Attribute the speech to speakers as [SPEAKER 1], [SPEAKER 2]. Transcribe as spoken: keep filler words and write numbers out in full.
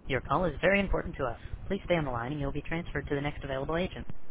[SPEAKER 1] Your call is very important to us. Please stay on the line and you'll be transferred to the next available agent.